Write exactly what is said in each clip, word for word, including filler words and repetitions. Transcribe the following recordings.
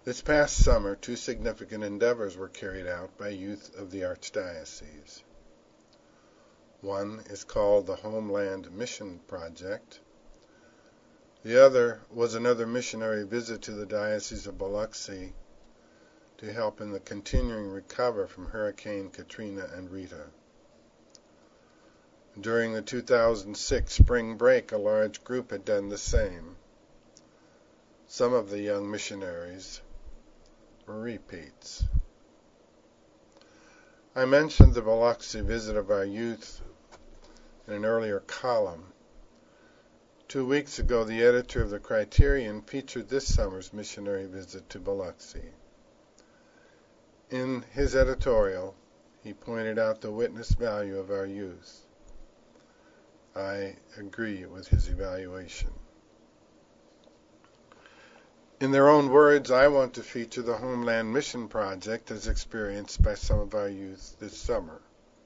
This past summer, two significant endeavors were carried out by youth of the Archdiocese. One is called the Homeland Mission Project. The other was another missionary visit to the Diocese of Biloxi to help in the continuing recovery from Hurricane Katrina and Rita. During the two thousand six spring break, a large group had done the same. Some of the young missionaries were repeats. I mentioned the Biloxi visit of our youth in an earlier column. Two weeks ago, the editor of the Criterion featured this summer's missionary visit to Biloxi. In his editorial, he pointed out the witness value of our youth. I agree with his evaluation. In their own words, I want to feature the Homeland Mission Project as experienced by some of our youth this summer.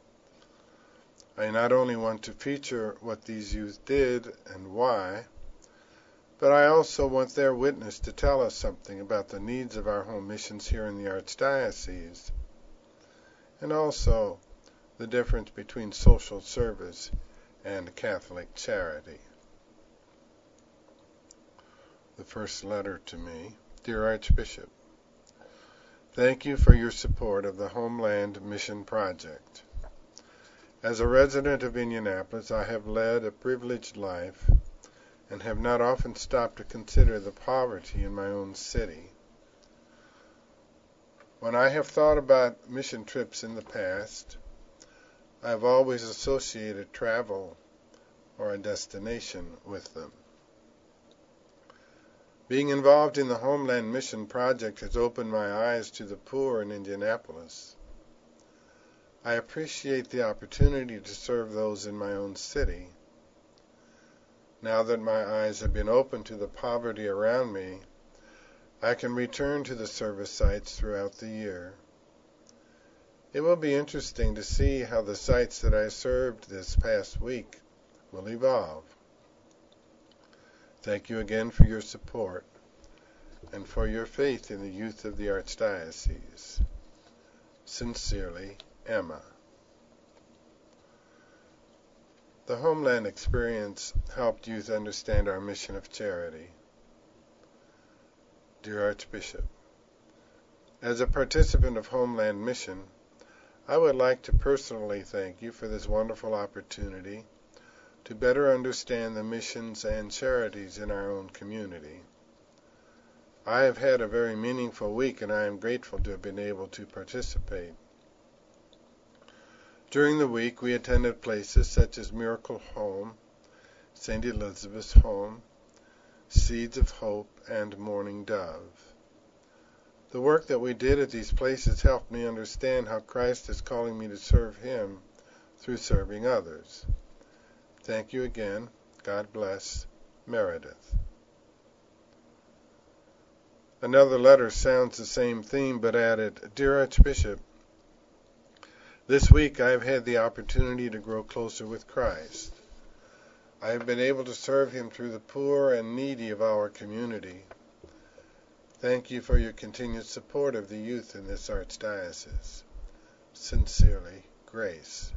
I not only want to feature what these youth did and why, but I also want their witness to tell us something about the needs of our home missions here in the Archdiocese, and also the difference between social service and Catholic charity. The first letter to me. Dear Archbishop, thank you for your support of the Homeland Mission Project. As a resident of Indianapolis, I have led a privileged life and have not often stopped to consider the poverty in my own city. When I have thought about mission trips in the past, I have always associated travel or a destination with them. Being involved in the Homeland Mission Project has opened my eyes to the poor in Indianapolis. I appreciate the opportunity to serve those in my own city. Now that my eyes have been opened to the poverty around me, I can return to the service sites throughout the year. It will be interesting to see how the sites that I served this past week will evolve. Thank you again for your support and for your faith in the youth of the Archdiocese. Sincerely, Emma. The Homeland experience helped youth understand our mission of charity. Dear Archbishop, as a participant of Homeland Mission, I would like to personally thank you for this wonderful opportunity to better understand the missions and charities in our own community. I have had a very meaningful week, and I am grateful to have been able to participate. During the week, we attended places such as Miracle Home, Saint Elizabeth's Home, Seeds of Hope, and Morning Dove. The work that we did at these places helped me understand how Christ is calling me to serve Him through serving others. Thank you again. God bless. Meredith. Another letter sounds the same theme, but added, Dear Archbishop, this week I have had the opportunity to grow closer with Christ. I have been able to serve Him through the poor and needy of our community. Thank you for your continued support of the youth in this Archdiocese. Sincerely, Grace.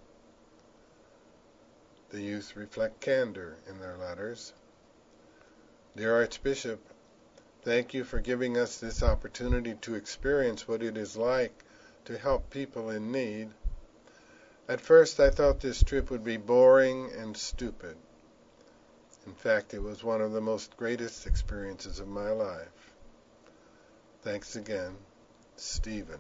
The youth reflect candor in their letters. Dear Archbishop, thank you for giving us this opportunity to experience what it is like to help people in need. At first, I thought this trip would be boring and stupid. In fact, it was one of the most greatest experiences of my life. Thanks again, Stephen.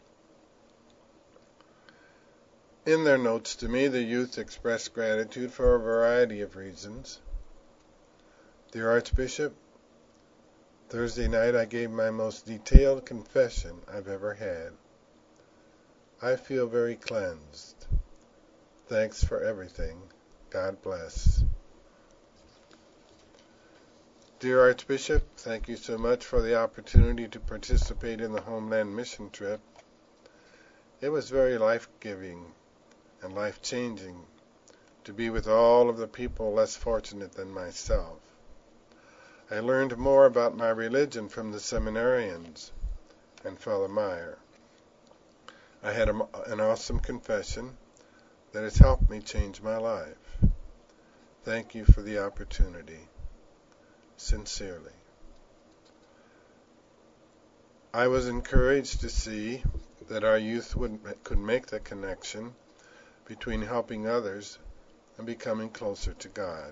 In their notes to me, the youth expressed gratitude for a variety of reasons. Dear Archbishop, Thursday night I gave my most detailed confession I've ever had. I feel very cleansed. Thanks for everything. God bless. Dear Archbishop, thank you so much for the opportunity to participate in the Homeland Mission trip. It was very life-giving and life-changing to be with all of the people less fortunate than myself. I learned more about my religion from the seminarians and Father Meyer. I had a, an awesome confession that has helped me change my life. Thank you for the opportunity. Sincerely. I was encouraged to see that our youth would, could make the connection between helping others and becoming closer to God.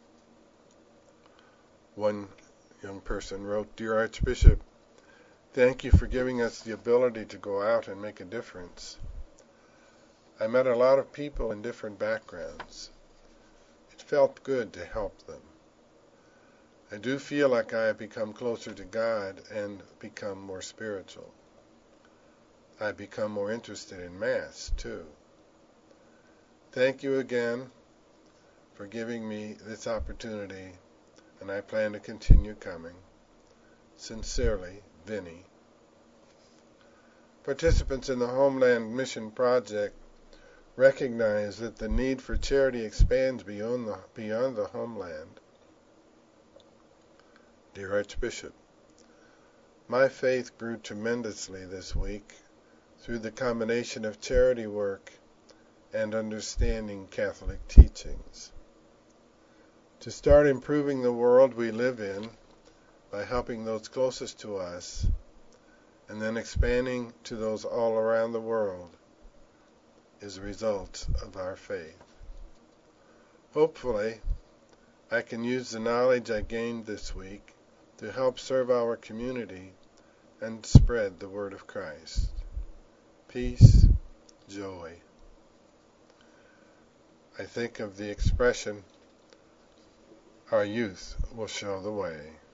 One young person wrote, "Dear Archbishop, thank you for giving us the ability to go out and make a difference. I met a lot of people in different backgrounds. It felt good to help them. I do feel like I have become closer to God and become more spiritual. I've become more interested in Mass, too. Thank you again for giving me this opportunity, and I plan to continue coming. Sincerely, Vinny." Participants in the Homeland Mission Project recognize that the need for charity expands beyond the, beyond the homeland. Dear Archbishop, my faith grew tremendously this week through the combination of charity work and understanding Catholic teachings. To start improving the world we live in by helping those closest to us, and then expanding to those all around the world, is a result of our faith. Hopefully, I can use the knowledge I gained this week to help serve our community and spread the word of Christ. Peace, joy. I think of the expression, "Our youth will show the way."